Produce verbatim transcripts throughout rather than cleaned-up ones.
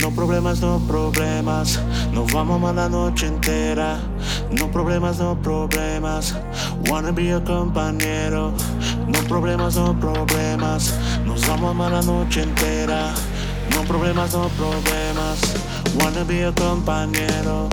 No problemas, no problemas, nos vamos más la noche entera. No problemas, no problemas, wanna be your compañero. No problemas, no problemas, nos vamos más la noche entera. No problemas, no problemas, wanna be your compañero.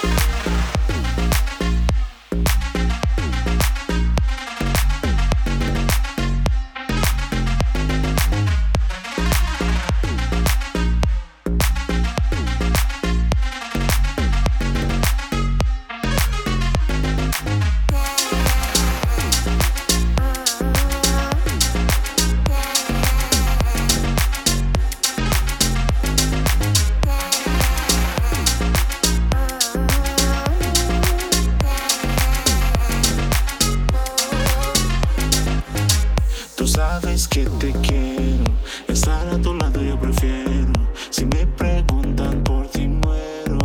Tú sabes que te quiero, estar a tu lado yo prefiero. Si me preguntan por ti muero.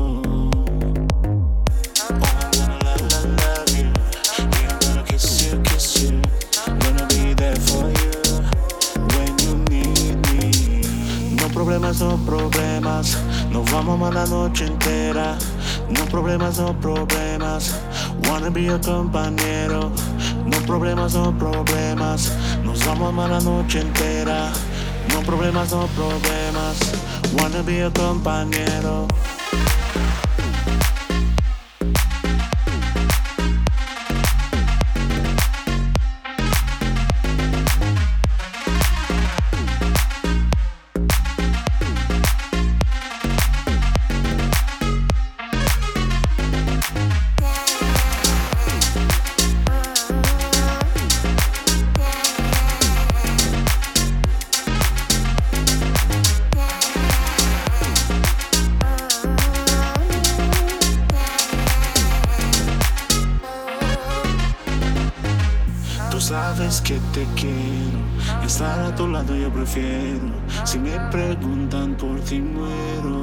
Oh, I'm gonna love, love, love you. Yeah, I'm gonna kiss you, kiss you. Gonna be there for you when you need me. No problemas, no problemas, nos vamos más la noche entera. No problemas, no problemas, wanna be your compañero. No problemas, no problemas, nos vamos más la noche entera. No problemas, no problemas, wanna be your compañero. Tú sabes que te quiero, estar a tu lado yo prefiero. Si me preguntan por ti muero.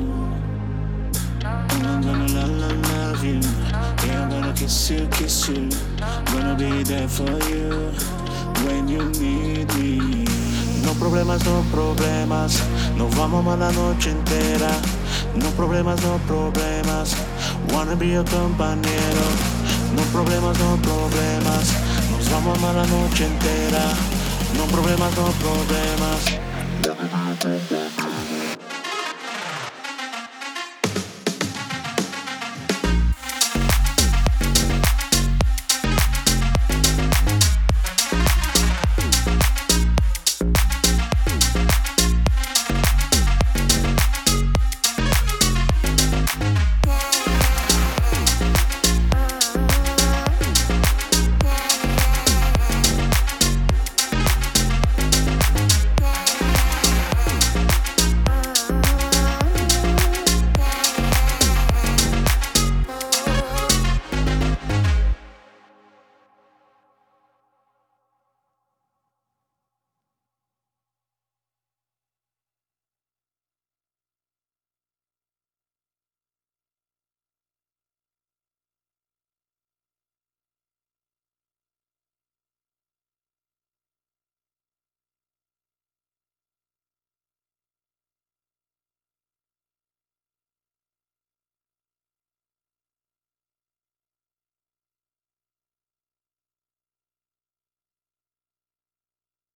I'm gonna love, love, love you. Yeah, I'm gonna kiss you, kiss you. Gonna be there for you when you need me. No problemas, no problemas, nos vamos más la noche entera. No problemas, no problemas, wanna be your compañero. No problemas, no problemas, nos vamos más la noche entera. No problemas, no problemas.